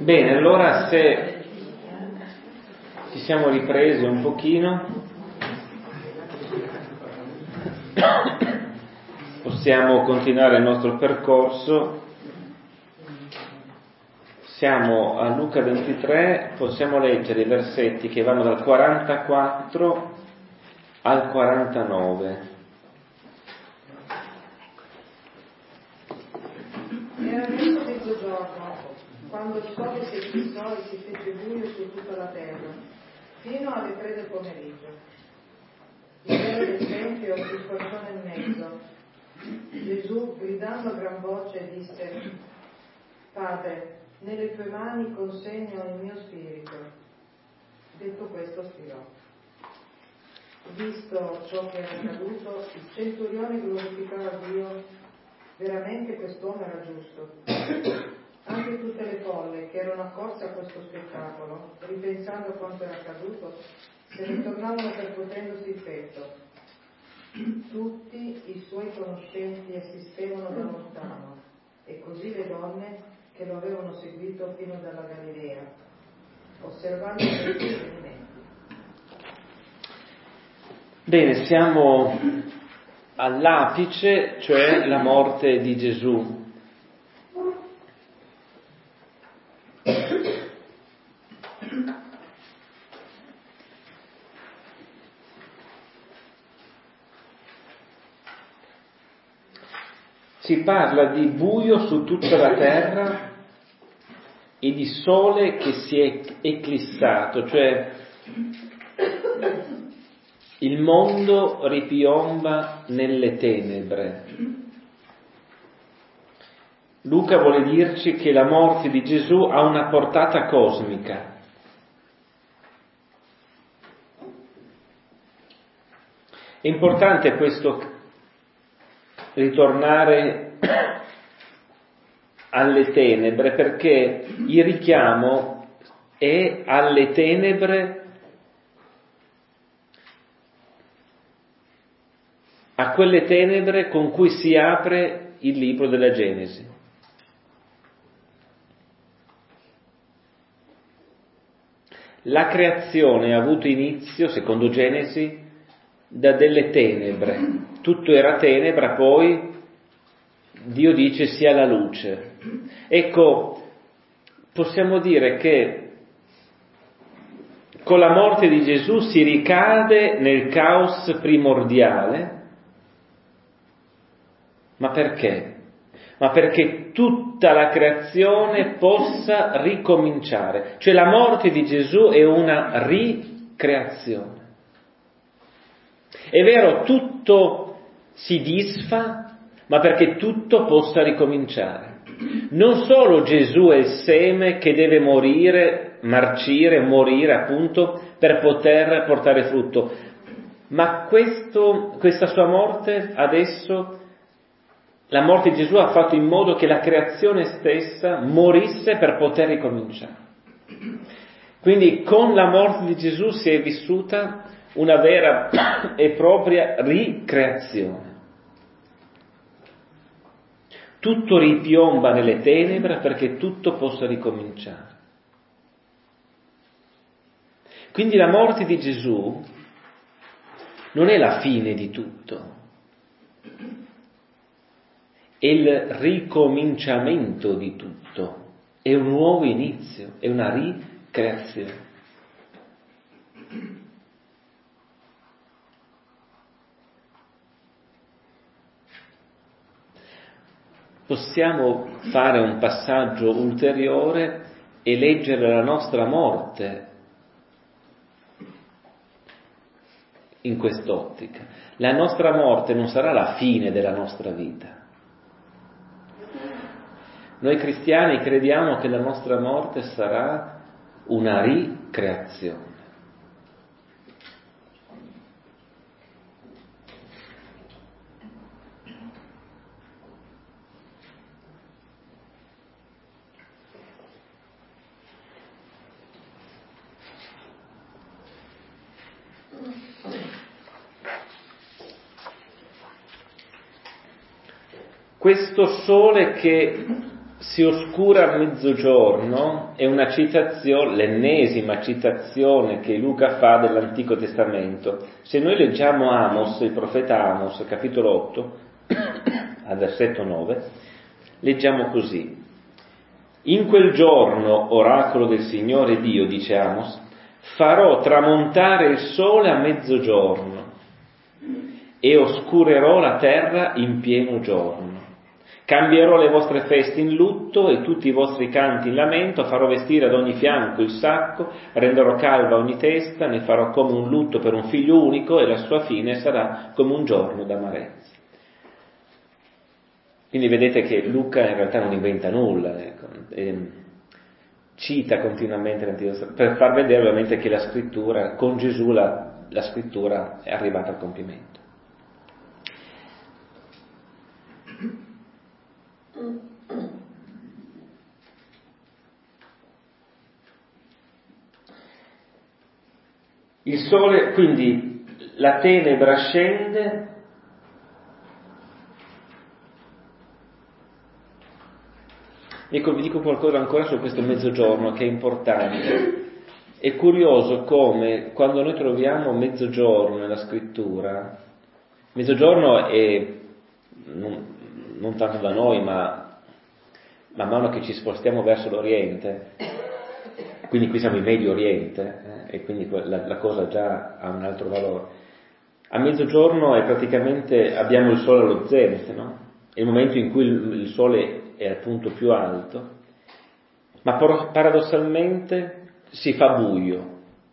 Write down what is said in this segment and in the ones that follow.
Bene, allora se ci siamo ripresi un pochino, possiamo continuare il nostro percorso. Siamo a Luca 23, possiamo leggere i versetti che vanno dal 44 al 49. Era verso mezzogiorno, quando il sole si eclissò e si fece buio su tutta la terra, fino alle 3 del pomeriggio. Il velo del tempio si squarciò nel mezzo. Gesù, gridando a gran voce, disse: Padre, nelle tue mani consegno il mio spirito. Detto questo spirò. Visto ciò che era accaduto, il centurione glorificava Dio. Veramente quest'uomo era giusto. Anche tutte le folle che erano accorse a questo spettacolo, ripensando a quanto era accaduto, se ne tornavano percuotendosi il petto. Tutti i suoi conoscenti assistevano da lontano, e così le donne che lo avevano seguito fino dalla Galilea, osservando questi avvenimenti. Bene, siamo all'apice, cioè la morte di Gesù. Si parla di buio su tutta la terra e di sole che si è eclissato, cioè il mondo ripiomba nelle tenebre. Luca vuole dirci che la morte di Gesù ha una portata cosmica. È importante questo, ritornare alle tenebre, perché il richiamo è alle tenebre, a quelle tenebre con cui si apre il libro della Genesi. La creazione ha avuto inizio, secondo Genesi, da delle tenebre. Tutto era tenebra, poi Dio dice sia la luce. Ecco, possiamo dire che con la morte di Gesù si ricade nel caos primordiale. Ma perché? Ma perché tutta la creazione possa ricominciare. Cioè la morte di Gesù è una ricreazione. È vero, tutto si disfa, ma perché tutto possa ricominciare. Non solo Gesù è il seme che deve morire, marcire, morire appunto per poter portare frutto, ma questa sua morte adesso, la morte di Gesù ha fatto in modo che la creazione stessa morisse per poter ricominciare. Quindi con la morte di Gesù si è vissuta una vera e propria ricreazione. Tutto ripiomba nelle tenebre perché tutto possa ricominciare. Quindi la morte di Gesù non è la fine di tutto, è il ricominciamento di tutto, è un nuovo inizio, è una ricreazione. Possiamo fare un passaggio ulteriore e leggere la nostra morte in quest'ottica. La nostra morte non sarà la fine della nostra vita. Noi cristiani crediamo che la nostra morte sarà una ricreazione. Questo sole che si oscura a mezzogiorno è una citazione, l'ennesima citazione che Luca fa dell'Antico Testamento. Se noi leggiamo Amos, il profeta Amos, capitolo 8, al versetto 9, leggiamo così: in quel giorno, oracolo del Signore Dio, dice Amos, farò tramontare il sole a mezzogiorno e oscurerò la terra in pieno giorno. Cambierò le vostre feste in lutto e tutti i vostri canti in lamento, farò vestire ad ogni fianco il sacco, renderò calva ogni testa, ne farò come un lutto per un figlio unico e la sua fine sarà come un giorno d'amarezza. Quindi vedete che Luca in realtà non inventa nulla, ecco, cita continuamente l'Antico Testamento per far vedere ovviamente che la scrittura, con Gesù la scrittura è arrivata al compimento. Il sole, quindi la tenebra scende, ecco, vi dico qualcosa ancora su questo mezzogiorno che è importante. È curioso come quando noi troviamo mezzogiorno nella scrittura, mezzogiorno è non tanto da noi, ma man mano che ci spostiamo verso l'Oriente, quindi qui siamo in Medio Oriente, e quindi la cosa già ha un altro valore. A mezzogiorno è praticamente, abbiamo il sole allo zenit, no? È il momento in cui il sole è al punto più alto, ma paradossalmente si fa buio.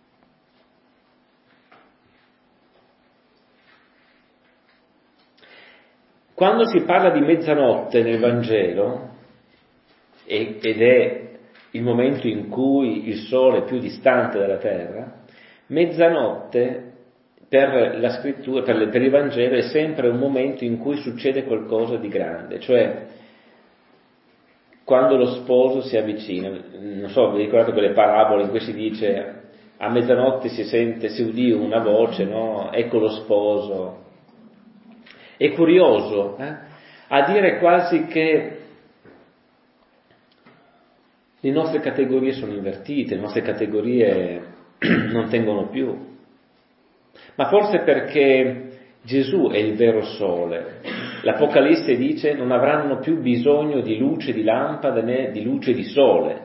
Quando si parla di mezzanotte nel Vangelo, ed è il momento in cui il sole è più distante dalla terra, mezzanotte per la scrittura, per il Vangelo è sempre un momento in cui succede qualcosa di grande, cioè quando lo sposo si avvicina. Non so, vi ricordate quelle parabole in cui si dice a mezzanotte si udì una voce, no? Ecco lo sposo. È curioso, a dire quasi che le nostre categorie sono invertite, le nostre categorie non tengono più. Ma forse perché Gesù è il vero sole. L'Apocalisse dice non avranno più bisogno di luce di lampada né di luce di sole.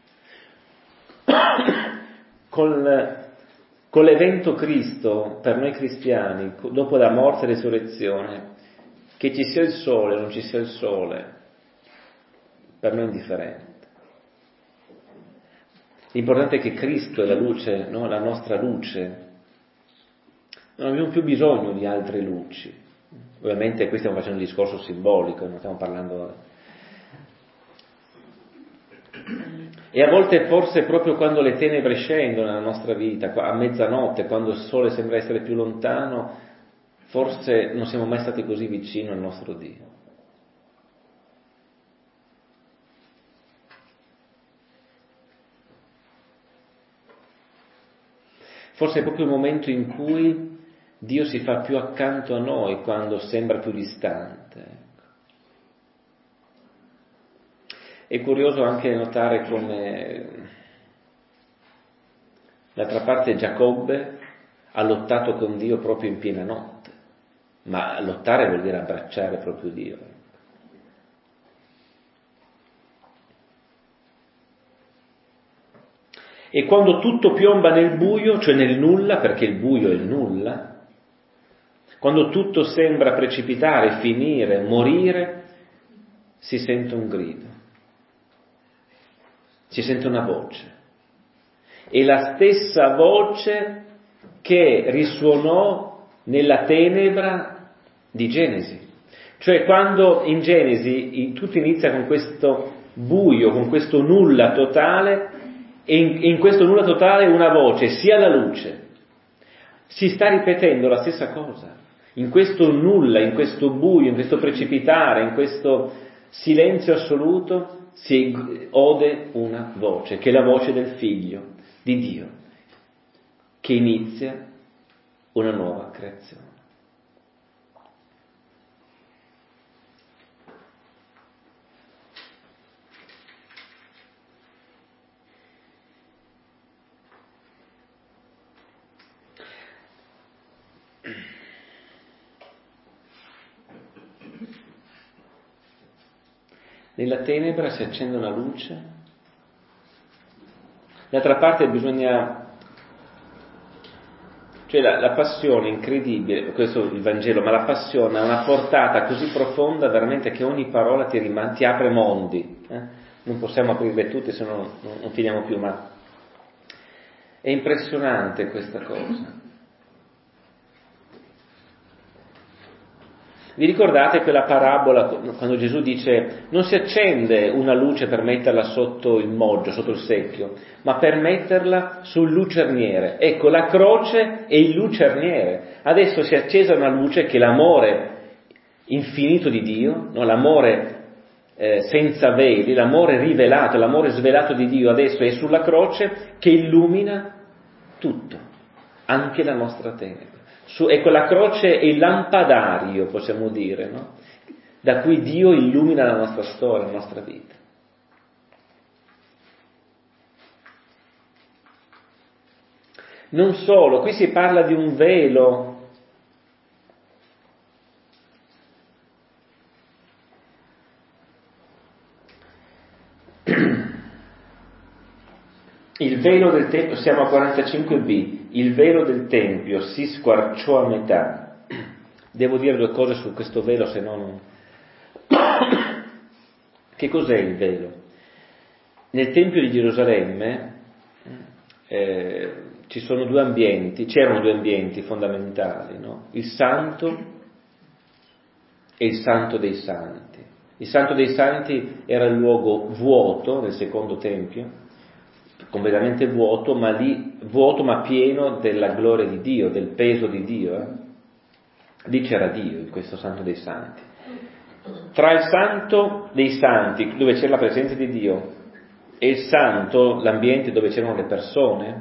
Con l'evento Cristo, per noi cristiani, dopo la morte e resurrezione, che ci sia il sole o non ci sia il sole, per noi è indifferente. L'importante è che Cristo è la luce, no? La nostra luce. Non abbiamo più bisogno di altre luci. Ovviamente qui stiamo facendo un discorso simbolico, non stiamo parlando. E a volte forse proprio quando le tenebre scendono nella nostra vita, a mezzanotte, quando il sole sembra essere più lontano, forse non siamo mai stati così vicino al nostro Dio. Forse è proprio il momento in cui Dio si fa più accanto a noi, quando sembra più distante. È curioso anche notare come d'altra parte Giacobbe ha lottato con Dio proprio in piena notte, ma lottare vuol dire abbracciare proprio Dio. E quando tutto piomba nel buio, cioè nel nulla, perché il buio è il nulla, quando tutto sembra precipitare, finire, morire, si sente un grido, si sente una voce. È la stessa voce che risuonò nella tenebra di Genesi. Cioè quando in Genesi tutto inizia con questo buio, con questo nulla totale, e in questo nulla totale una voce, sia la luce. Si sta ripetendo la stessa cosa. In questo nulla, in questo buio, in questo precipitare, in questo silenzio assoluto, si ode una voce, che è la voce del Figlio di Dio, che inizia una nuova creazione. nella tenebra si accende una luce. D'altra parte cioè la passione incredibile, questo è il Vangelo, ma la passione ha una portata così profonda veramente che ogni parola ti apre mondi. Non possiamo aprirle tutte, se no non finiamo più, ma è impressionante questa cosa. Vi ricordate quella parabola quando Gesù dice non si accende una luce per metterla sotto il moggio, sotto il secchio, ma per metterla sul lucerniere? Ecco, la croce è il lucerniere. Adesso si è accesa una luce che è l'amore infinito di Dio, no? L'amore senza veli, l'amore rivelato, l'amore svelato di Dio adesso è sulla croce che illumina tutto, anche la nostra tenebra. Ecco, la croce è il lampadario, possiamo dire, no? Da cui Dio illumina la nostra storia, la nostra vita. Non solo, qui si parla di un velo. Il velo del Tempio, siamo a 45b, il velo del Tempio si squarciò a metà. Devo dire due cose su questo velo, se no non... Che cos'è il velo? Nel Tempio di Gerusalemme c'erano due ambienti fondamentali, no? Il Santo e il Santo dei Santi. Il Santo dei Santi era il luogo vuoto nel secondo Tempio, completamente vuoto, ma pieno della gloria di Dio, del peso di Dio. Lì c'era Dio in questo Santo dei Santi. Tra il Santo dei Santi, dove c'era la presenza di Dio, e il Santo, l'ambiente dove c'erano le persone,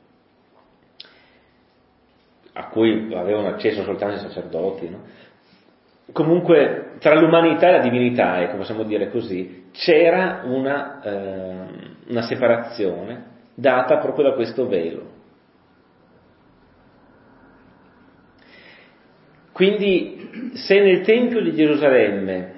a cui avevano accesso soltanto i sacerdoti, no? Comunque tra l'umanità e la divinità, ecco, possiamo dire così, c'era una separazione data proprio da questo velo. Quindi se nel Tempio di Gerusalemme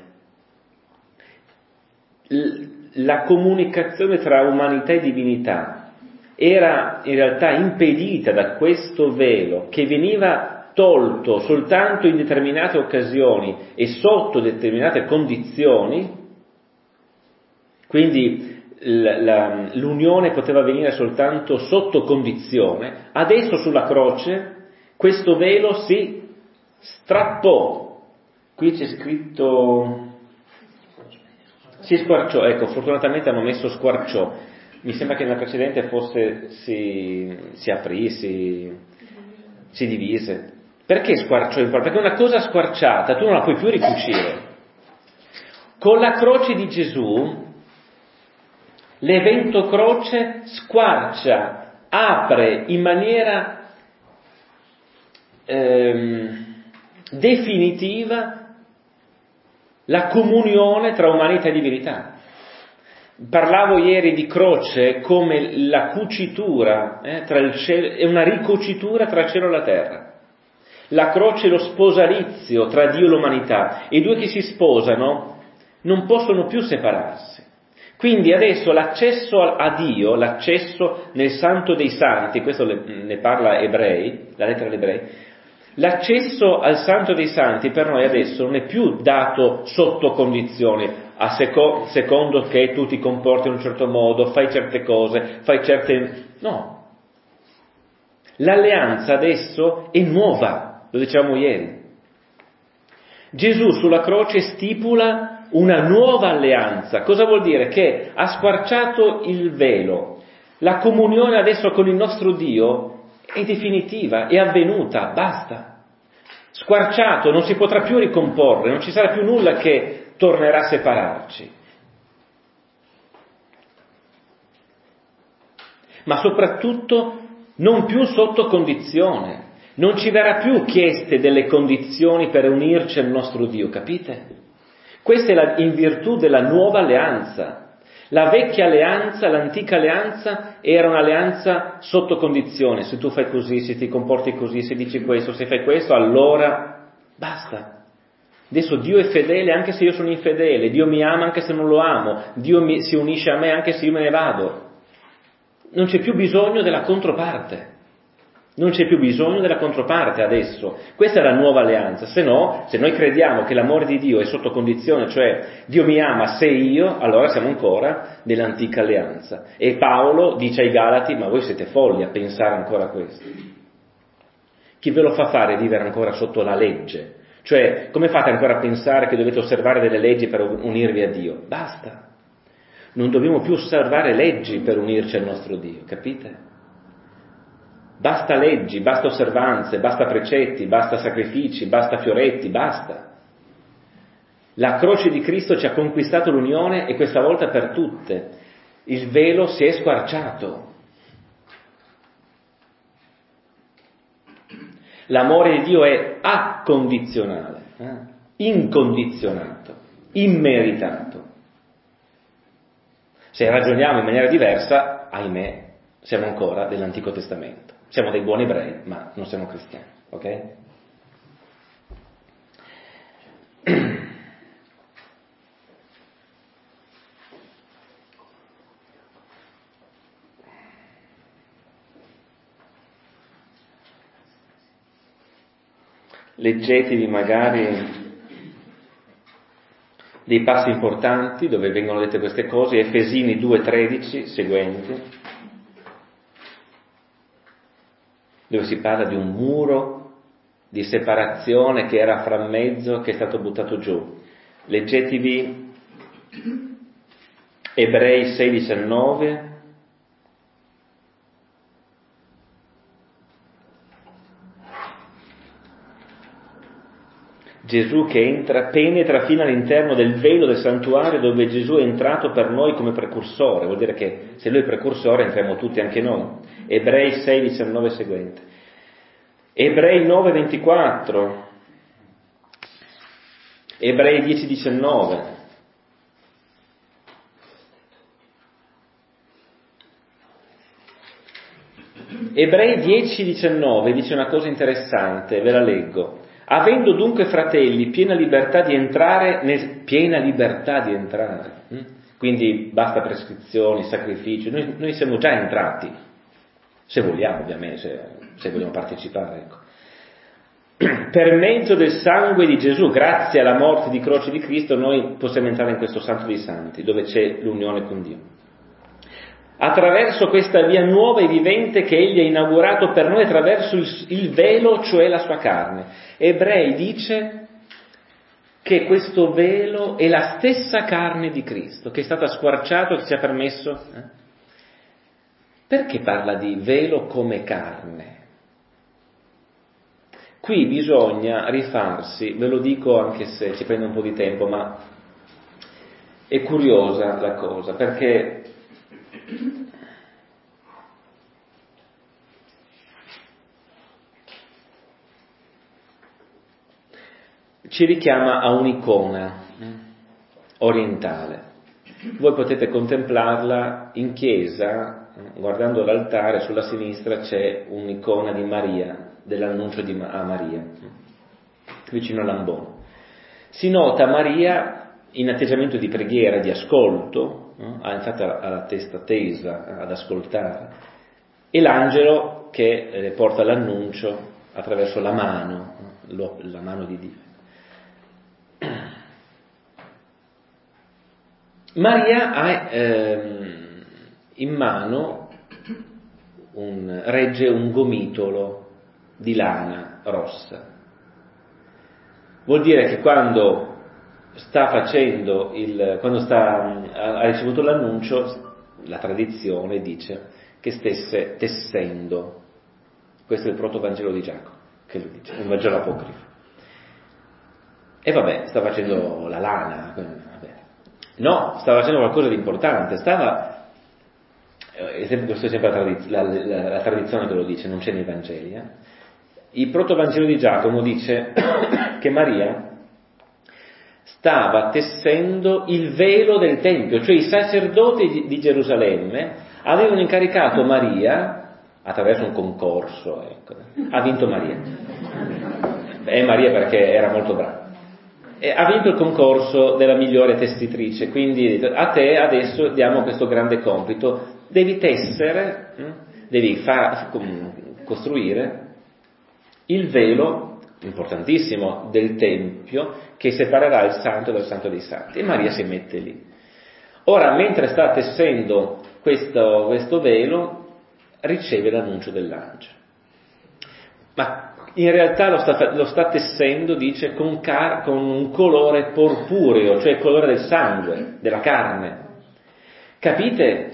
la comunicazione tra umanità e divinità era in realtà impedita da questo velo che veniva tolto soltanto in determinate occasioni e sotto determinate condizioni, quindi l'unione poteva avvenire soltanto sotto condizione, adesso sulla croce questo velo si strappò. Qui c'è scritto si squarciò, ecco, fortunatamente hanno messo squarciò, mi sembra che nella precedente fosse si aprì, si divise. Perché squarciò? Perché una cosa squarciata tu non la puoi più ricucire. Con la croce di Gesù l'evento croce squarcia, apre in maniera definitiva la comunione tra umanità e divinità. Parlavo ieri di croce come la cucitura tra il cielo, è una ricucitura tra il cielo e la terra. La croce è lo sposalizio tra Dio e l'umanità. I due che si sposano non possono più separarsi. Quindi adesso l'accesso a Dio, l'accesso nel Santo dei Santi, questo ne parla Ebrei, la lettera agli Ebrei, l'accesso al Santo dei Santi per noi adesso non è più dato sotto condizioni, a secondo che tu ti comporti in un certo modo, fai certe cose, No. L'alleanza adesso è nuova, lo dicevamo ieri. Gesù sulla croce stipula una nuova alleanza. Cosa vuol dire? Che ha squarciato il velo. La comunione adesso con il nostro Dio è definitiva, è avvenuta, basta. Squarciato, non si potrà più ricomporre, non ci sarà più nulla che tornerà a separarci. Ma soprattutto non più sotto condizione. Non ci verrà più chieste delle condizioni per unirci al nostro Dio, capite? Questa è in virtù della nuova alleanza. La vecchia alleanza, l'antica alleanza, era un'alleanza sotto condizione. Se tu fai così, se ti comporti così, se dici questo, se fai questo, allora basta. Adesso Dio è fedele anche se io sono infedele, Dio mi ama anche se non lo amo, Dio si unisce a me anche se io me ne vado. Non c'è più bisogno della controparte. Non c'è più bisogno della controparte adesso. Questa è la nuova alleanza. Se no, se noi crediamo che l'amore di Dio è sotto condizione, cioè Dio mi ama se io, allora siamo ancora nell'antica alleanza. E Paolo dice ai Galati, ma voi siete folli a pensare ancora a questo. Chi ve lo fa fare vivere ancora sotto la legge? Cioè, come fate ancora a pensare che dovete osservare delle leggi per unirvi a Dio? Basta. Non dobbiamo più osservare leggi per unirci al nostro Dio, capite? Basta leggi, basta osservanze, basta precetti, basta sacrifici, basta fioretti, basta. La croce di Cristo ci ha conquistato l'unione e questa volta per tutte. Il velo si è squarciato. L'amore di Dio è accondizionale, incondizionato, immeritato. Se ragioniamo in maniera diversa, ahimè, siamo ancora dell'Antico Testamento. Siamo dei buoni ebrei, ma non siamo cristiani, ok? Leggetevi magari dei passi importanti dove vengono dette queste cose, Efesini 2,13 seguenti, dove si parla di un muro di separazione che era fra mezzo, che è stato buttato giù. Leggetevi Ebrei 6,19, Gesù che penetra fino all'interno del velo del santuario dove Gesù è entrato per noi come precursore, vuol dire che se lui è precursore entriamo tutti anche noi. Ebrei 6,19 seguente. Ebrei 9,24. Ebrei 10,19. Ebrei 10,19 dice una cosa interessante, ve la leggo. Avendo dunque, fratelli, piena libertà di entrare, quindi basta prescrizioni, sacrifici, noi siamo già entrati, se vogliamo ovviamente, se vogliamo partecipare, ecco. Per mezzo del sangue di Gesù, grazie alla morte di croce di Cristo, noi possiamo entrare in questo Santo dei Santi, dove c'è l'unione con Dio. Attraverso questa via nuova e vivente che Egli ha inaugurato per noi attraverso il velo, cioè la sua carne. Ebrei dice che questo velo è la stessa carne di Cristo, che è stata squarciata, che ci ha permesso. Perché parla di velo come carne? Qui bisogna rifarsi, ve lo dico anche se ci prende un po' di tempo, ma è curiosa la cosa, perché ci richiama a un'icona orientale. Voi potete contemplarla in chiesa, guardando l'altare, sulla sinistra c'è un'icona di Maria, dell'annuncio a Maria, vicino all'ambone. Si nota Maria in atteggiamento di preghiera, di ascolto, infatti ha la testa tesa ad ascoltare, e l'angelo che porta l'annuncio attraverso la mano di Dio. Maria ha in mano regge un gomitolo di lana rossa. Vuol dire che quando ha ricevuto l'annuncio, la tradizione dice che stesse tessendo. Questo è il protovangelo di Giacomo, che lo dice, un Vangelo apocrifo. E vabbè, sta facendo la lana. No, stava facendo qualcosa di importante. Questo è sempre la tradizione che lo dice, non c'è nei Vangeli. Il protovangelo di Giacomo dice che Maria stava tessendo il velo del Tempio, cioè i sacerdoti di Gerusalemme avevano incaricato Maria, attraverso un concorso, ha vinto Maria. È Maria perché era molto brava. ha vinto il concorso della migliore tessitrice, quindi a te adesso diamo questo grande compito, devi tessere, devi costruire il velo, importantissimo, del Tempio che separerà il santo dal santo dei santi, e Maria si mette lì. Ora, mentre sta tessendo questo velo, riceve l'annuncio dell'angelo. Ma in realtà lo sta tessendo, dice, con un colore porpureo, cioè il colore del sangue, della carne. Capite?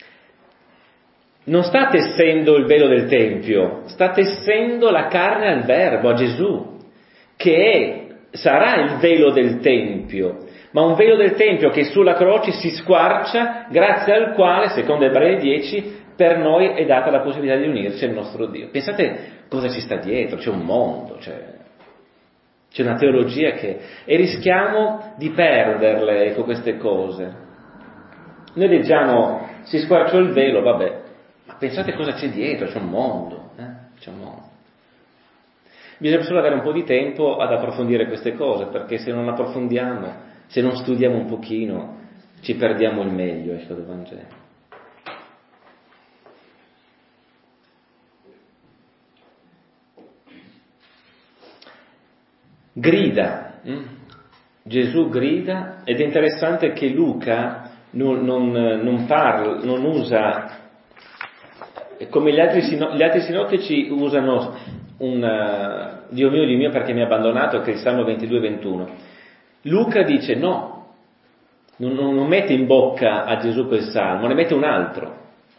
Non sta tessendo il velo del Tempio, sta tessendo la carne al Verbo, a Gesù, che sarà il velo del Tempio, ma un velo del Tempio che sulla croce si squarcia, grazie al quale, secondo Ebrei 10, per noi è data la possibilità di unirci al nostro Dio. Pensate cosa ci sta dietro, c'è un mondo, c'è una teologia e rischiamo di perderle, ecco, queste cose. Noi leggiamo, si squarciò il velo, vabbè, ma pensate cosa c'è dietro, c'è un mondo, c'è un mondo. Bisogna solo avere un po' di tempo ad approfondire queste cose, perché se non approfondiamo, se non studiamo un pochino, ci perdiamo il meglio, ecco, del Vangelo. Grida, Gesù grida, ed è interessante che Luca non parla, non usa, come gli altri sinottici usano Dio mio perché mi ha abbandonato, che è il Salmo 22-21. Luca dice no, non mette in bocca a Gesù quel salmo, ne mette un altro.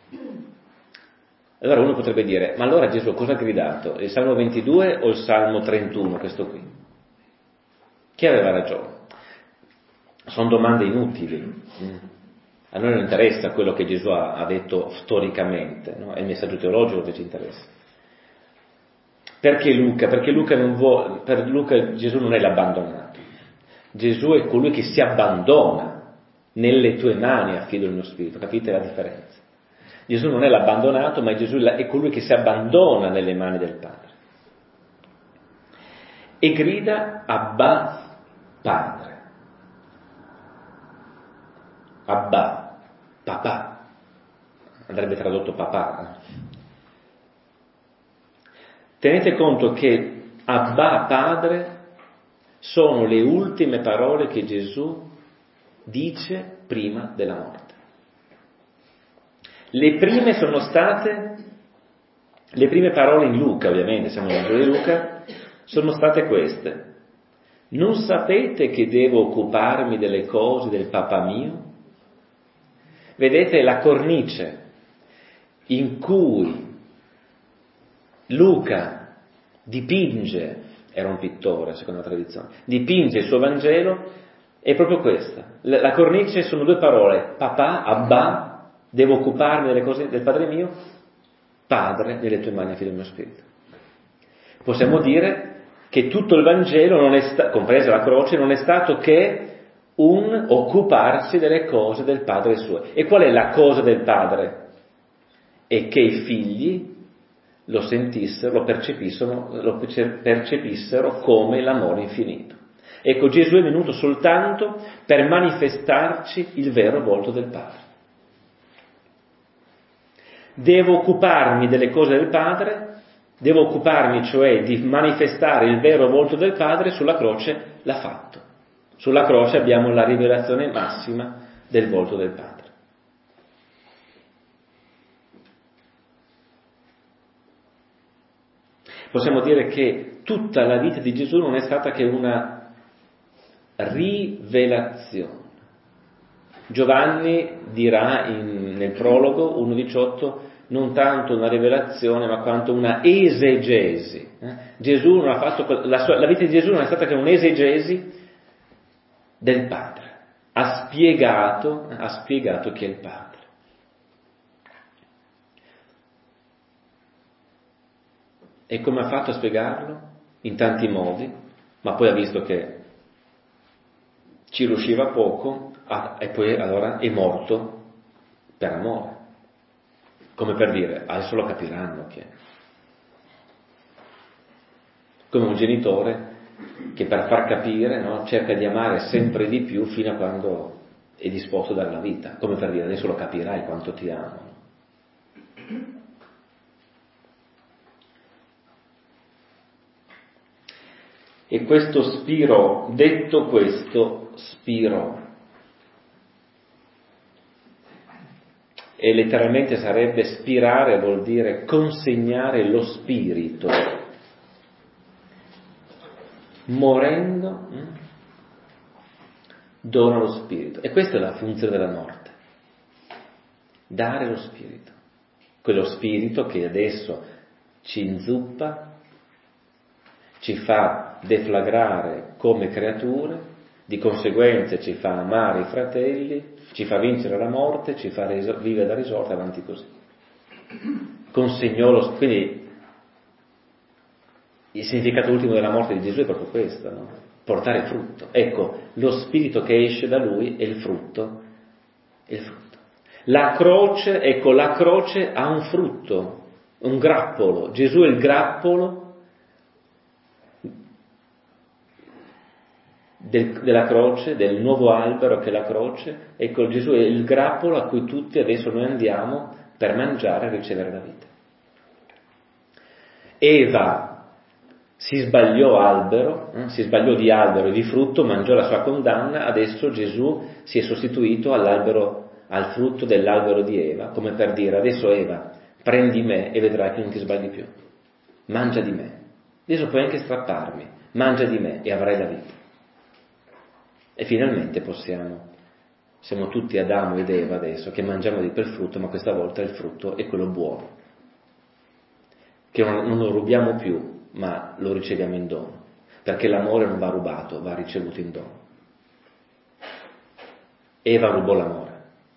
Allora uno potrebbe dire, ma allora Gesù cosa ha gridato? Il Salmo 22 o il Salmo 31, questo qui? Chi aveva ragione? Sono domande inutili. A noi non interessa quello che Gesù ha detto storicamente, no? È il messaggio teologico che ci interessa. Perché Luca? Perché per Luca Gesù non è l'abbandonato. Gesù è colui che si abbandona. Nelle tue mani affido il mio spirito. Capite la differenza? Gesù non è l'abbandonato, ma Gesù è colui che si abbandona nelle mani del Padre. E grida Abba Padre. Abba, papà. Andrebbe tradotto papà. Tenete conto che Abba Padre sono le ultime parole che Gesù dice prima della morte. Le prime parole in Luca, ovviamente, siamo nel Vangelo di Luca, sono state queste. Non sapete che devo occuparmi delle cose del papà mio? Vedete la cornice in cui Luca dipinge, era un pittore secondo la tradizione, dipinge il suo Vangelo, è proprio questa. La cornice sono due parole, papà, Abba, devo occuparmi delle cose del Padre mio, Padre, nelle tue mani affido il mio spirito. Possiamo dire che tutto il Vangelo, compresa la croce, non è stato che un occuparsi delle cose del Padre suo. E qual è la cosa del Padre? È che i figli lo percepissero come l'amore infinito. Ecco, Gesù è venuto soltanto per manifestarci il vero volto del Padre. Devo occuparmi delle cose del Padre, devo occuparmi cioè di manifestare il vero volto del Padre, sulla croce l'ha fatto. Sulla croce abbiamo la rivelazione massima del volto del Padre. Possiamo dire che tutta la vita di Gesù non è stata che una rivelazione. Giovanni dirà nel prologo 1,18 non tanto una rivelazione ma quanto una esegesi. Gesù non ha fatto la vita di Gesù non è stata che un'esegesi del Padre. Ha spiegato chi è il Padre. E come ha fatto a spiegarlo? In tanti modi, ma poi ha visto che ci riusciva poco e poi allora è morto per amore. Come per dire, adesso lo capiranno che. Come un genitore che per far capire, no, cerca di amare sempre di più fino a quando è disposto a dare la vita, come per dire adesso lo capirai quanto ti amo. E questo spiro, detto questo, spiro. E letteralmente sarebbe spirare, vuol dire consegnare lo spirito. Morendo, dona lo spirito. E questa è la funzione della morte. Dare lo spirito. Quello spirito che adesso ci inzuppa, ci fa deflagrare come creature, di conseguenza ci fa amare i fratelli, ci fa vincere la morte, ci fa vivere da risorta avanti così. Consegnò lo quindi il significato ultimo della morte di Gesù è proprio questo, no? Portare frutto. Ecco, lo spirito che esce da lui è il frutto. È il frutto. La croce, ecco, la croce ha un frutto, un grappolo. Gesù è il grappolo della croce, del nuovo albero che è la croce. Ecco, Gesù è il grappolo a cui tutti adesso noi andiamo per mangiare e ricevere la vita. Eva si sbagliò si sbagliò di albero e di frutto, mangiò la sua condanna, adesso Gesù si è sostituito al frutto dell'albero di Eva, come per dire adesso Eva, prendi me e vedrai che non ti sbagli più, mangia di me, adesso puoi anche strapparmi, mangia di me e avrai la vita. E finalmente siamo tutti Adamo ed Eva adesso che mangiamo di quel frutto, ma questa volta il frutto è quello buono, che non lo rubiamo più, ma lo riceviamo in dono, perché l'amore non va rubato, va ricevuto in dono. Eva rubò l'amore.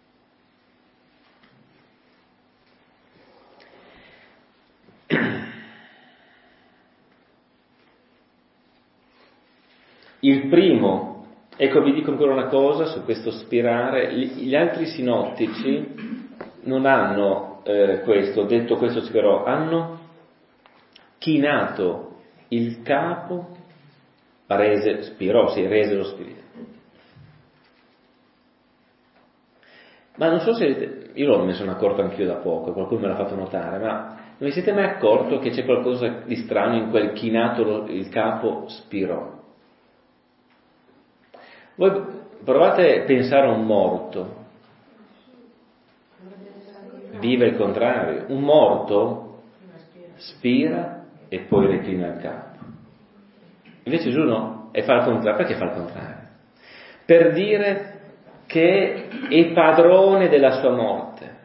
Il primo, ecco vi dico ancora una cosa su questo spirare, gli altri sinottici non hanno questo, detto questo spirò, hanno chinato il capo, rese lo spirito. Ma non so se, io me ne sono accorto anch'io da poco, qualcuno me l'ha fatto notare, ma non vi siete mai accorto che c'è qualcosa di strano in quel chinato il capo spirò? Voi provate a pensare a un morto, vive il contrario, un morto spira e poi reclina il capo. Invece Gesù no, e fa il contrario. Perché fa il contrario? Per dire che è padrone della sua morte.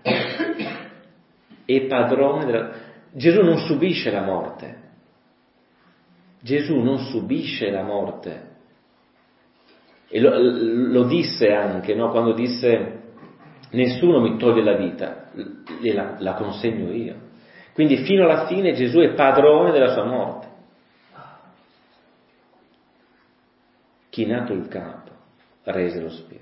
È padrone Gesù non subisce la morte. Gesù non subisce la morte. E lo disse anche, no? Quando disse nessuno mi toglie la vita, la consegno io. Quindi fino alla fine Gesù è padrone della sua morte. Chinato il capo, rese lo spirito.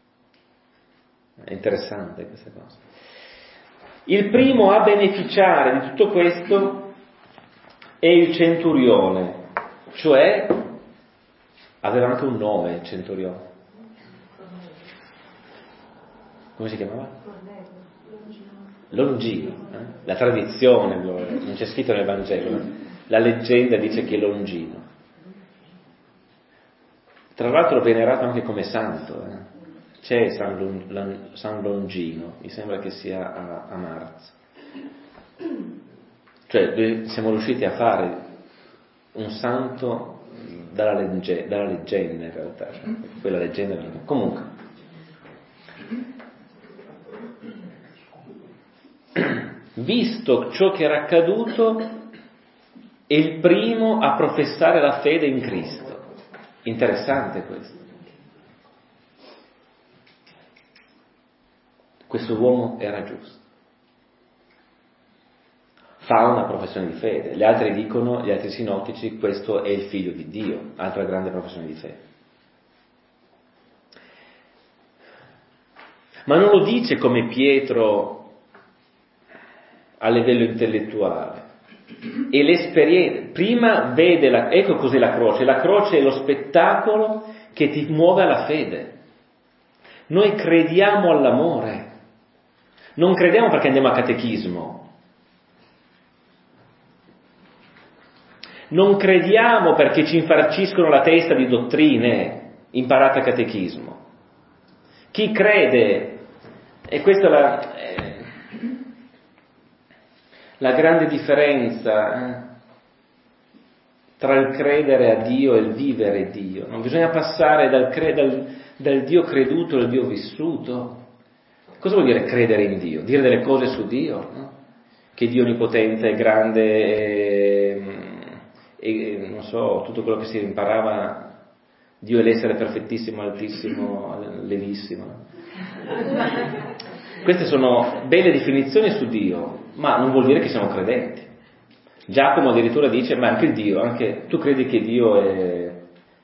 È interessante questa cosa. Il primo a beneficiare di tutto questo è il centurione, cioè aveva anche un nome il centurione. Come si chiamava? Longino. La tradizione, non c'è scritto nel Vangelo, la leggenda dice che è Longino. Tra l'altro venerato anche come santo. C'è San Longino, mi sembra che sia a marzo. Cioè siamo riusciti a fare un santo dalla leggenda in realtà, quella leggenda comunque. Visto ciò che era accaduto, è il primo a professare la fede in Cristo. Interessante questo. Questo uomo era giusto. Fa una professione di fede. Gli altri sinottici, questo è il figlio di Dio, altra grande professione di fede. Ma non lo dice come Pietro a livello intellettuale, E l'esperienza, prima vede, ecco cos'è la croce è lo spettacolo che ti muove alla fede. Noi crediamo all'amore, non crediamo perché andiamo a catechismo, non crediamo perché ci infarciscono la testa di dottrine imparate a catechismo. Chi crede, e questa è la grande differenza tra il credere a Dio e il vivere Dio. Non bisogna passare dal Dio creduto al Dio vissuto. Cosa vuol dire credere in Dio? Dire delle cose su Dio, no? Che Dio onnipotente è grande e non so, tutto quello che si imparava, Dio è l'essere perfettissimo, altissimo, levissimo. Queste sono belle definizioni su Dio, ma non vuol dire che siamo credenti. Giacomo addirittura dice, ma anche il Dio, anche tu credi che Dio è...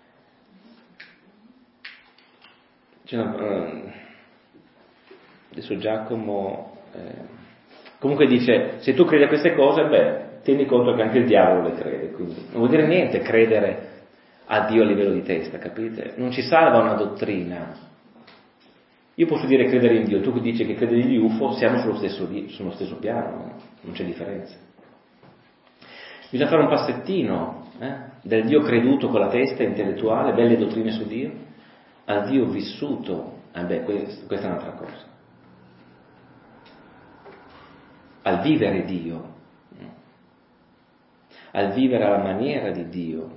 Adesso Giacomo comunque dice, se tu credi a queste cose, tieni conto che anche il diavolo le crede, quindi non vuol dire niente credere a Dio a livello di testa, capite? Non ci salva una dottrina. Io posso dire credere in Dio, tu dici che credi negli UFO, siamo sullo stesso piano, non c'è differenza. Bisogna fare un passettino del Dio creduto con la testa intellettuale, belle dottrine su Dio, al Dio vissuto, questa è un'altra cosa. Al vivere Dio, al vivere alla maniera di Dio,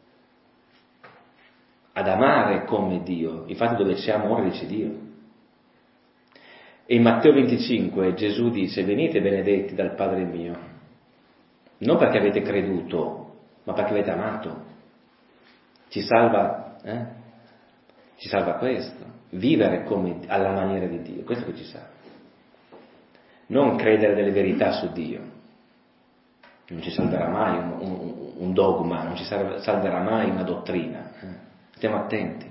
ad amare come Dio. Infatti dove c'è amore c'è Dio. E in Matteo 25 Gesù dice, venite benedetti dal Padre mio, non perché avete creduto, ma perché avete amato. Ci salva questo, vivere come alla maniera di Dio, questo che ci salva. Non credere delle verità su Dio, non ci salverà mai un dogma, non ci salverà mai una dottrina. Stiamo attenti.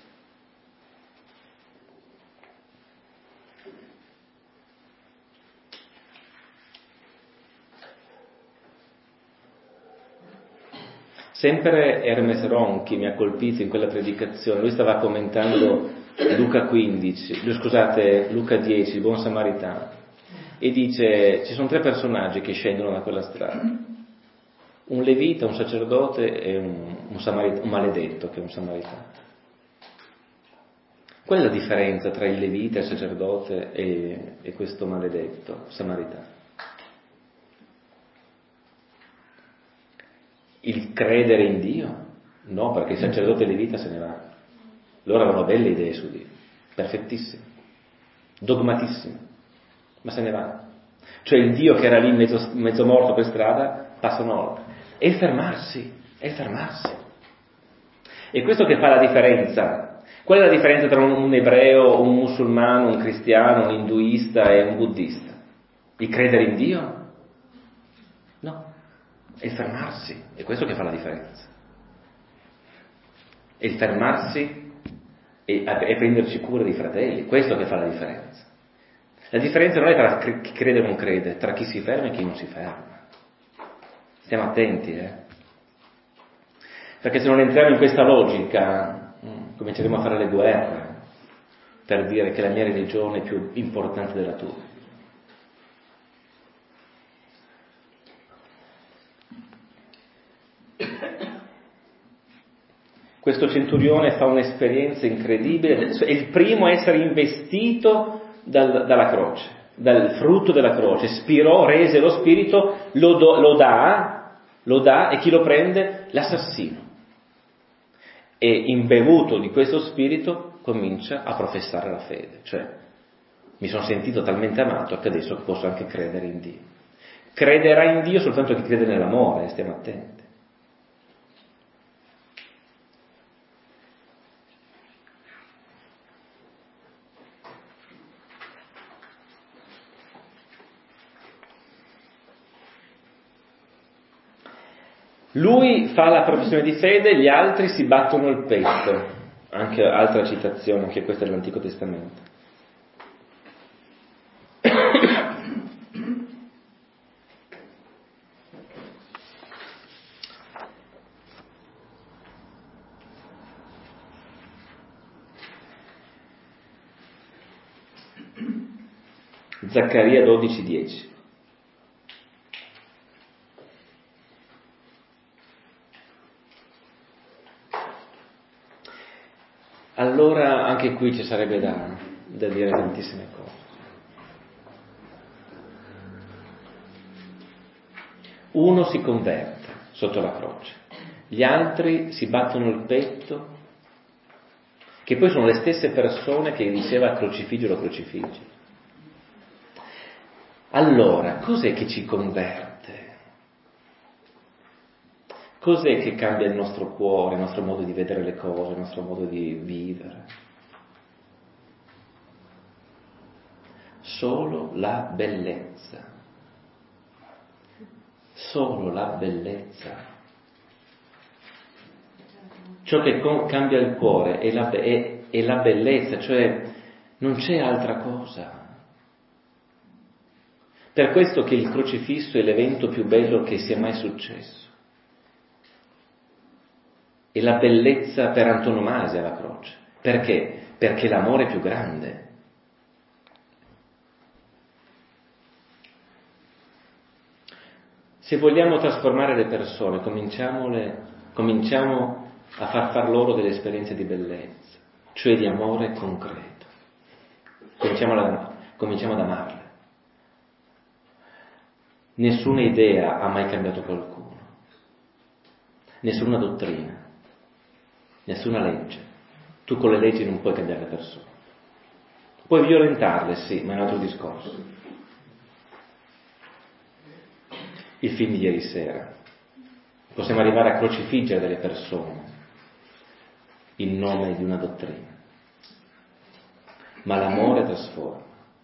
Sempre Hermes Ronchi mi ha colpito in quella predicazione, lui stava commentando Luca 10, il buon samaritano, e dice, ci sono 3 personaggi che scendono da quella strada, un levita, un sacerdote e un maledetto che è un samaritano. Qual è la differenza tra il levita, il sacerdote e questo maledetto samaritano? Il credere in Dio? No, perché il sacerdote e il levita se ne vanno. Loro avevano belle idee su Dio, perfettissime, dogmatissime, ma se ne vanno. Cioè il Dio che era lì mezzo morto per strada, passano oltre. È il fermarsi. E questo che fa la differenza. Qual è la differenza tra un ebreo, un musulmano, un cristiano, un induista e un buddista? Il credere in Dio? No. È il fermarsi, è questo che fa la differenza. È il fermarsi e prenderci cura dei fratelli, questo che fa la differenza. La differenza non è tra chi crede o non crede, è tra chi si ferma e chi non si ferma. Stiamo attenti, Perché se non entriamo in questa logica, cominceremo a fare le guerre per dire che la mia religione è più importante della tua. Questo centurione fa un'esperienza incredibile, è il primo a essere investito dalla croce, dal frutto della croce, spirò, rese lo spirito, lo dà e chi lo prende? L'assassino. E imbevuto di questo spirito comincia a professare la fede, cioè mi sono sentito talmente amato che adesso posso anche credere in Dio. Crederà in Dio soltanto chi crede nell'amore, stiamo attenti. Lui fa la professione di fede, gli altri si battono il petto. Anche altra citazione, anche questa dell'Antico Testamento. Zaccaria 12:10. Allora anche qui ci sarebbe da dire tantissime cose. Uno si converte sotto la croce, gli altri si battono il petto, che poi sono le stesse persone che diceva crocifiggilo, crocifiggi. Allora, cos'è che ci converte? Cos'è che cambia il nostro cuore, il nostro modo di vedere le cose, il nostro modo di vivere? Solo la bellezza. Solo la bellezza. Ciò che cambia il cuore è la bellezza, cioè non c'è altra cosa. Per questo che il crocifisso è l'evento più bello che sia mai successo. È la bellezza per antonomasia la croce. Perché? Perché l'amore è più grande. Se vogliamo trasformare le persone, cominciamo a far loro delle esperienze di bellezza, cioè di amore concreto. Cominciamo ad amarle. Nessuna idea ha mai cambiato qualcuno, nessuna dottrina, nessuna legge. Tu con le leggi non puoi cambiare le persone. Puoi violentarle, sì, ma è un altro discorso. Il film di ieri sera. Possiamo arrivare a crocifiggere delle persone in nome di una dottrina. Ma l'amore trasforma.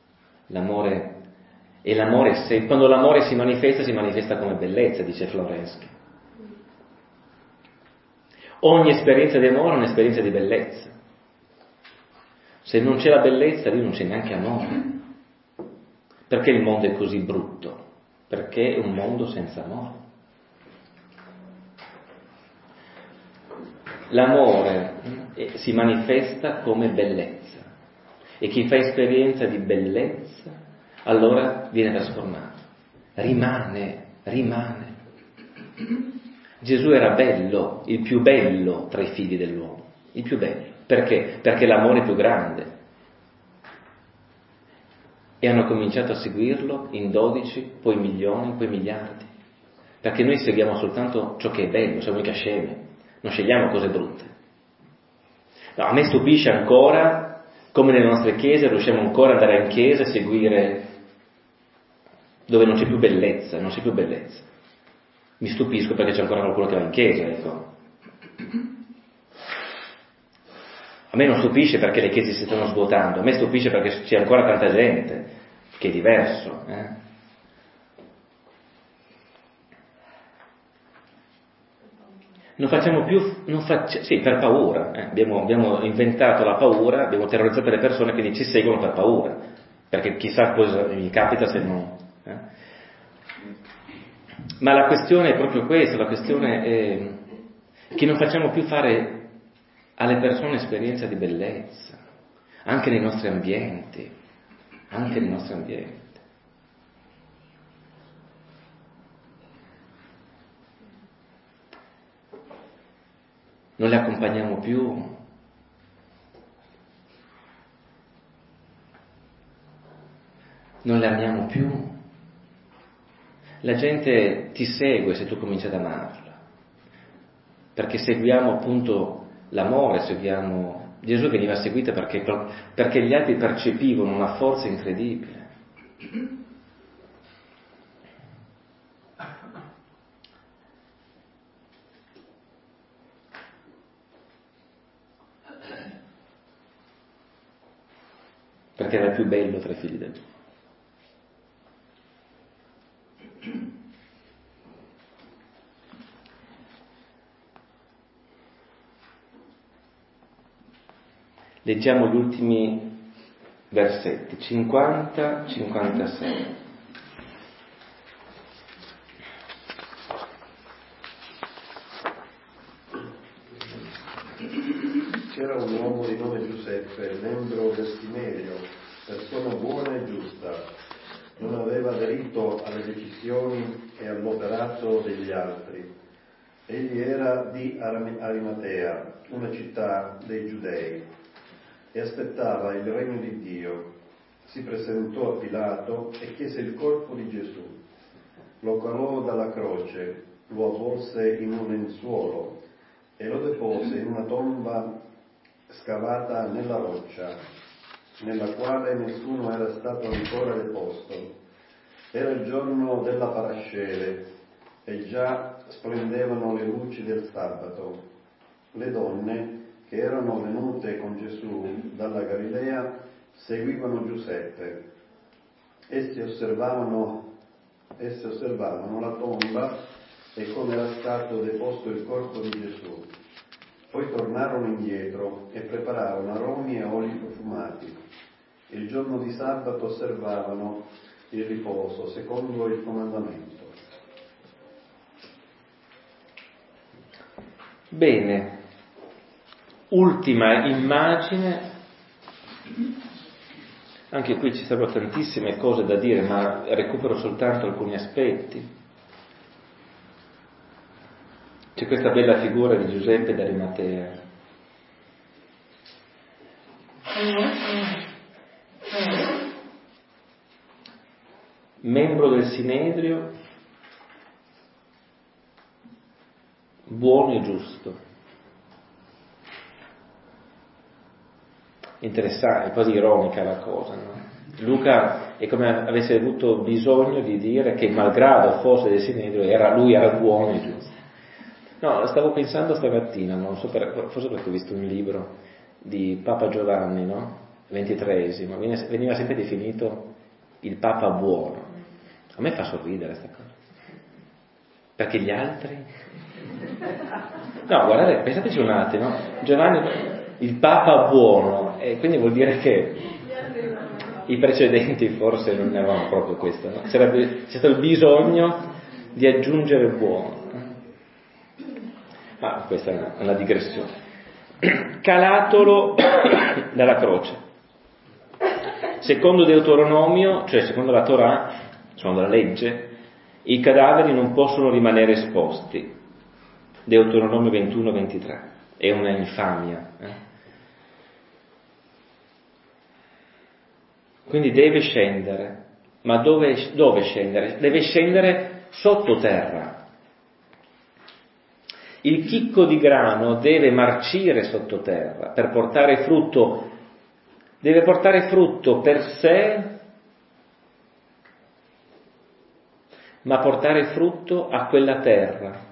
Quando l'amore si manifesta come bellezza, dice Florensky. Ogni esperienza di amore è un'esperienza di bellezza. Se non c'è la bellezza, lì non c'è neanche amore. Perché il mondo è così brutto? Perché è un mondo senza amore. L'amore si manifesta come bellezza e chi fa esperienza di bellezza allora viene trasformato, rimane. Gesù era bello, il più bello tra i figli dell'uomo, il più bello. Perché? Perché l'amore è più grande. E hanno cominciato a seguirlo in 12, poi milioni, poi miliardi. Perché noi seguiamo soltanto ciò che è bello, siamo mica scemi, non scegliamo cose brutte. No, a me stupisce ancora come nelle nostre chiese riusciamo ancora ad andare in chiesa e seguire dove non c'è più bellezza, Mi stupisco perché c'è ancora qualcuno che va in chiesa, ecco. A me non stupisce perché le chiese si stanno svuotando, a me stupisce perché c'è ancora tanta gente, che è diverso. Non facciamo più, sì, per paura. Abbiamo inventato la paura, abbiamo terrorizzato le persone, quindi ci seguono per paura, perché chissà cosa mi capita se non. Ma la questione è proprio questa, la questione è che non facciamo più fare alle persone esperienza di bellezza, anche nei nostri ambienti. Non le accompagniamo più. Non le amiamo più. La gente ti segue se tu cominci ad amarla, perché seguiamo appunto l'amore, Gesù veniva seguito perché gli altri percepivano una forza incredibile. Perché era il più bello tra i figli dell'uomo. Leggiamo gli ultimi versetti, 50-56. C'era un uomo di nome Giuseppe, membro del Sinerio, persona buona e giusta, visioni e all'operato degli altri. Egli era di Arimatea, una città dei Giudei, e aspettava il regno di Dio. Si presentò a Pilato e chiese il corpo di Gesù. Lo calò dalla croce, lo avvolse in un lenzuolo e lo depose in una tomba scavata nella roccia, nella quale nessuno era stato ancora deposto. Era il giorno della parascele e già splendevano le luci del sabato. Le donne che erano venute con Gesù dalla Galilea seguivano Giuseppe. Esse osservavano la tomba e come era stato deposto il corpo di Gesù. Poi tornarono indietro e prepararono aromi e oli profumati. Il giorno di sabato osservavano il riposo secondo il comandamento. Bene, ultima immagine. Anche qui ci sarebbero tantissime cose da dire, ma recupero soltanto alcuni aspetti. C'è questa bella figura di Giuseppe d'Arimatea. Membro del Sinedrio, buono e giusto. Interessante, quasi ironica la cosa, no? Luca è come avesse avuto bisogno di dire che malgrado fosse del Sinedrio lui era buono e giusto. No, stavo pensando stamattina, non so forse perché ho visto un libro di Papa Giovanni, no? XXIII, veniva sempre definito il Papa buono. A me fa sorridere questa cosa. Perché gli altri? No, guardate, pensateci un attimo, Giovanni, il Papa buono, e quindi vuol dire che i precedenti forse non avevano proprio questo, no? C'è stato il bisogno di aggiungere buono. Ma questa è una digressione. Calatolo dalla croce. Secondo Deuteronomio, cioè secondo la Torah, secondo la legge, i cadaveri non possono rimanere esposti. Deuteronomio 21-23. È una infamia. Quindi deve scendere. Ma dove scendere? Deve scendere sottoterra. Il chicco di grano deve marcire sottoterra per portare frutto. Deve portare frutto per sé, ma portare frutto a quella terra.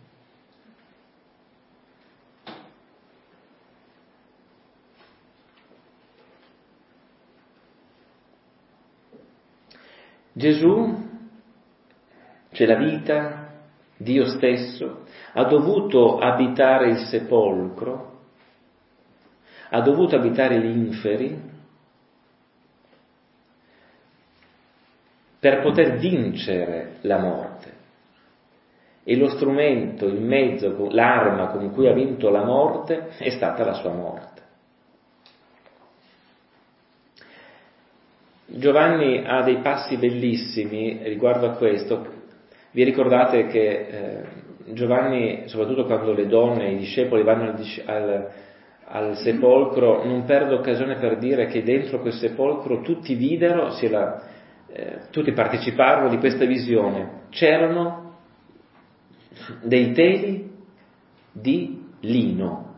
Gesù, cioè la vita, Dio stesso, ha dovuto abitare il sepolcro, ha dovuto abitare gli inferi per poter vincere la morte. E lo strumento, il mezzo, l'arma con cui ha vinto la morte è stata la sua morte. Giovanni ha dei passi bellissimi riguardo a questo. Vi ricordate che Giovanni, soprattutto quando le donne, i discepoli vanno al sepolcro, non perde occasione per dire che dentro quel sepolcro tutti videro, tutti parteciparono di questa visione. C'erano dei teli di lino.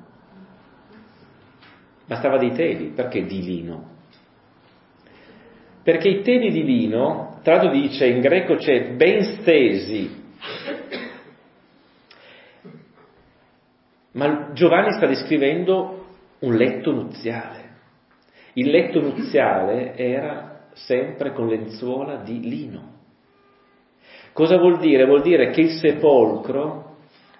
Bastava dei teli, perché di lino? Perché i teli di lino, tra l'altro dice in greco c'è ben stesi, ma Giovanni sta descrivendo un letto nuziale. Il letto nuziale era sempre con lenzuola di lino. Cosa vuol dire? Vuol dire che il sepolcro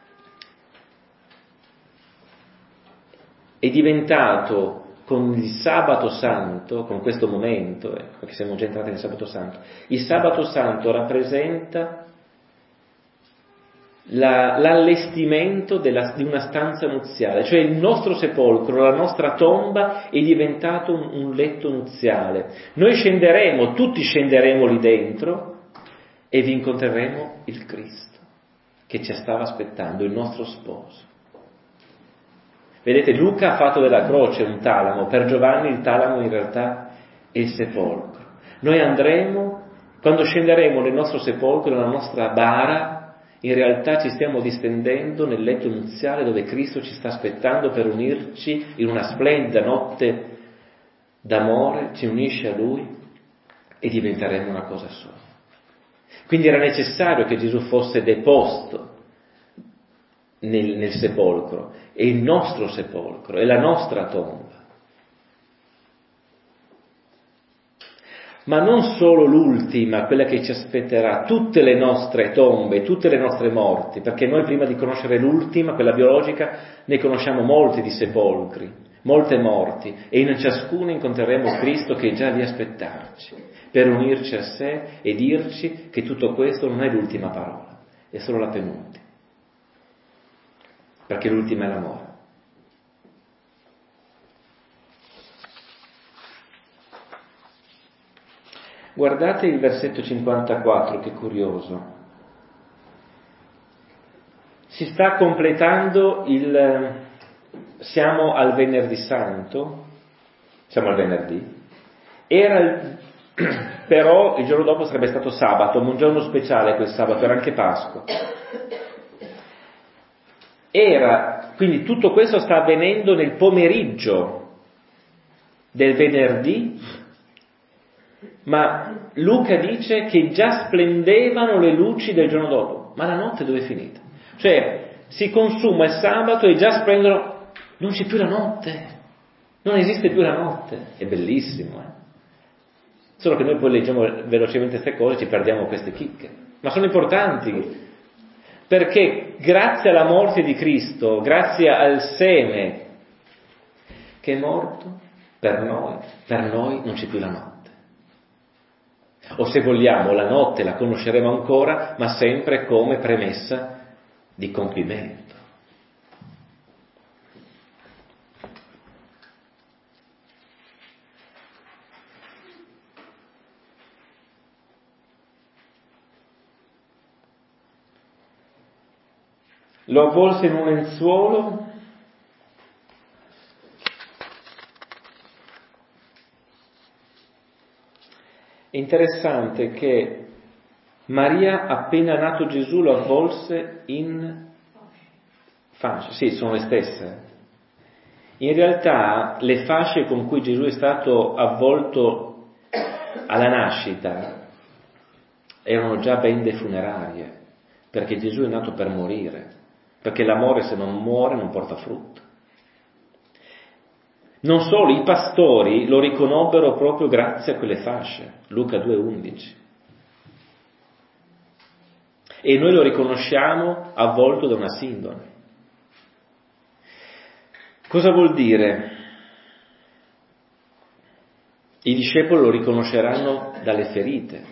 è diventato, con il sabato santo, con questo momento, perché siamo già entrati nel sabato santo, il sabato santo rappresenta l'allestimento di una stanza nuziale, cioè il nostro sepolcro, la nostra tomba è diventato un letto nuziale. Noi scenderemo, tutti scenderemo lì dentro, e vi incontreremo il Cristo che ci stava aspettando, il nostro sposo. Vedete, Luca ha fatto della croce un talamo, per Giovanni il talamo in realtà è il sepolcro. Noi andremo, quando scenderemo nel nostro sepolcro, nella nostra bara, in realtà ci stiamo distendendo nel letto nuziale dove Cristo ci sta aspettando per unirci in una splendida notte d'amore, ci unisce a Lui e diventeremo una cosa sola. Quindi era necessario che Gesù fosse deposto nel sepolcro, è il nostro sepolcro, è la nostra tomba. Ma non solo l'ultima, quella che ci aspetterà, tutte le nostre tombe, tutte le nostre morti, perché noi prima di conoscere l'ultima, quella biologica, ne conosciamo molti di sepolcri, molte morti, e in ciascuno incontreremo Cristo che è già lì a aspettarci, per unirci a sé e dirci che tutto questo non è l'ultima parola, è solo la penultima. Perché l'ultima è l'amore. Guardate il versetto 54, che curioso. Si sta completando siamo al venerdì santo, siamo al venerdì, però il giorno dopo sarebbe stato sabato, un giorno speciale quel sabato, era anche Pasqua. Quindi tutto questo sta avvenendo nel pomeriggio del venerdì, ma Luca dice che già splendevano le luci del giorno dopo. Ma la notte dove è finita? Cioè, si consuma il sabato e già splendono, non c'è più la notte, non esiste più la notte. È bellissimo, Solo che noi poi leggiamo velocemente queste cose e ci perdiamo queste chicche. Ma sono importanti. Perché grazie alla morte di Cristo, grazie al seme che è morto, per noi non c'è più la notte. O se vogliamo, la notte la conosceremo ancora, ma sempre come premessa di compimento. Lo avvolse in un lenzuolo È interessante che Maria, appena nato Gesù, lo avvolse in fasce. Sì, sono le stesse. In realtà le fasce con cui Gesù è stato avvolto alla nascita erano già bende funerarie, perché Gesù è nato per morire, perché l'amore se non muore non porta frutto. Non solo, i pastori lo riconobbero proprio grazie a quelle fasce, Luca 2,11. E noi lo riconosciamo avvolto da una sindone. Cosa vuol dire? I discepoli lo riconosceranno dalle ferite.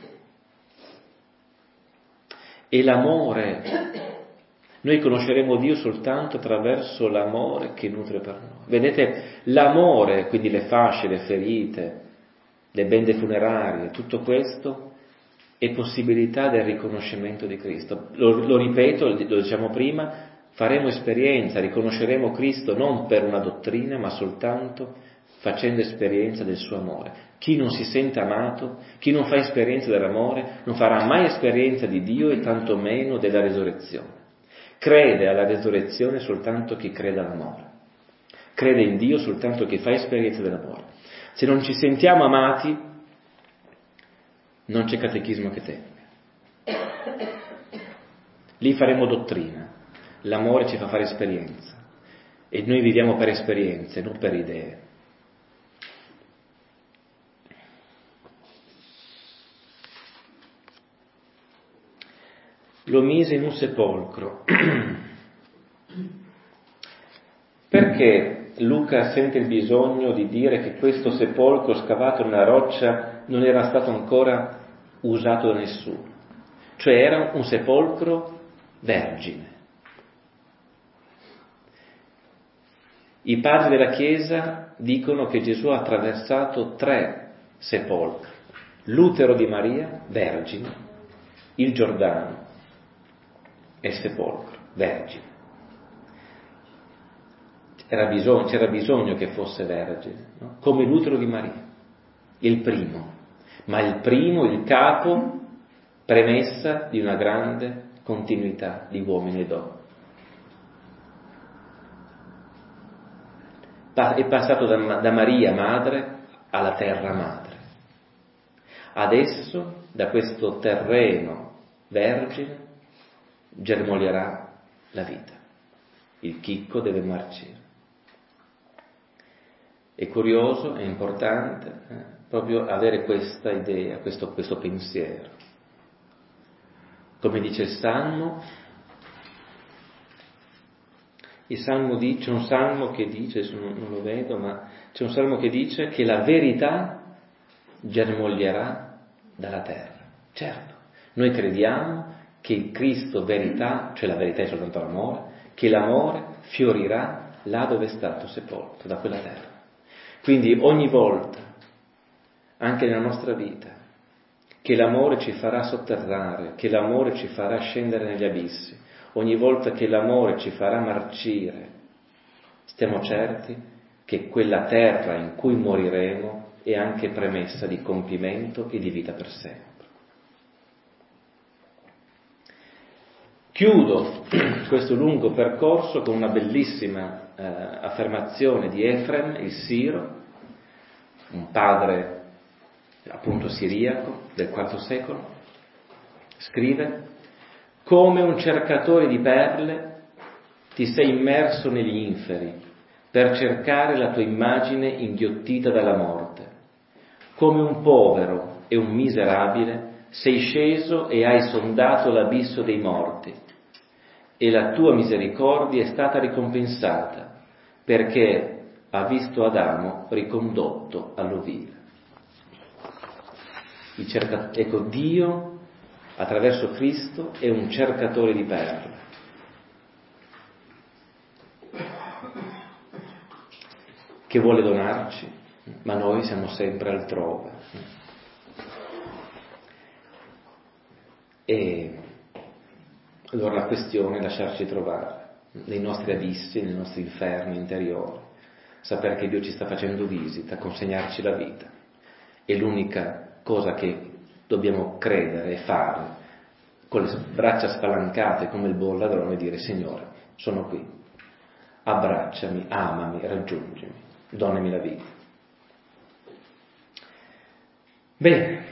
E l'amore, noi conosceremo Dio soltanto attraverso l'amore che nutre per noi. Vedete, l'amore, quindi le fasce, le ferite, le bende funerarie, tutto questo è possibilità del riconoscimento di Cristo. Lo ripeto, lo diciamo prima, faremo esperienza, riconosceremo Cristo non per una dottrina, ma soltanto facendo esperienza del suo amore. Chi non si sente amato, chi non fa esperienza dell'amore, non farà mai esperienza di Dio e tanto meno della resurrezione. Crede alla resurrezione soltanto chi crede all'amore. Crede in Dio soltanto chi fa esperienza dell'amore. Se non ci sentiamo amati, non c'è catechismo che tenga. Lì faremo dottrina. L'amore ci fa fare esperienza. E noi viviamo per esperienze, non per idee. Lo mise in un sepolcro. Perché Luca sente il bisogno di dire che questo sepolcro scavato nella roccia non era stato ancora usato da nessuno? Cioè era un sepolcro vergine. I padri della Chiesa dicono che Gesù ha attraversato 3 sepolcri. L'utero di Maria, vergine, il Giordano e il sepolcro, vergine. C'era bisogno che fosse vergine, no? Come l'utero di Maria, il primo, ma il primo, il capo, premessa di una grande continuità di uomini e donne. È passato da Maria madre alla terra madre. Adesso da questo terreno vergine germoglierà la vita. Il chicco deve marcire. È curioso, è importante proprio avere questa idea, questo pensiero. Come dice il Salmo, c'è un Salmo che dice, non lo vedo, ma c'è un Salmo che dice che la verità germoglierà dalla terra. Certo, noi crediamo che il Cristo verità, cioè la verità è soltanto l'amore, che l'amore fiorirà là dove è stato sepolto, da quella terra. Quindi ogni volta, anche nella nostra vita, che l'amore ci farà sotterrare, che l'amore ci farà scendere negli abissi, ogni volta che l'amore ci farà marcire, stiamo certi che quella terra in cui moriremo è anche premessa di compimento e di vita per sempre. Chiudo questo lungo percorso con una bellissima affermazione di Efrem, il Siro, un padre appunto siriaco del IV secolo. Scrive: come un cercatore di perle ti sei immerso negli inferi per cercare la tua immagine inghiottita dalla morte. Come un povero e un miserabile sei sceso e hai sondato l'abisso dei morti, e la tua misericordia è stata ricompensata, perché ha visto Adamo ricondotto all'ovile. Ecco, Dio attraverso Cristo è un cercatore di perle. Che vuole donarci, ma noi siamo sempre altrove. E allora la questione è lasciarci trovare nei nostri abissi, nei nostri inferni interiori, sapere che Dio ci sta facendo visita, consegnarci la vita. E l'unica cosa che dobbiamo credere e fare, con le braccia spalancate come il buon ladrone, dire: Signore, sono qui, abbracciami, amami, raggiungimi, donami la vita. Bene.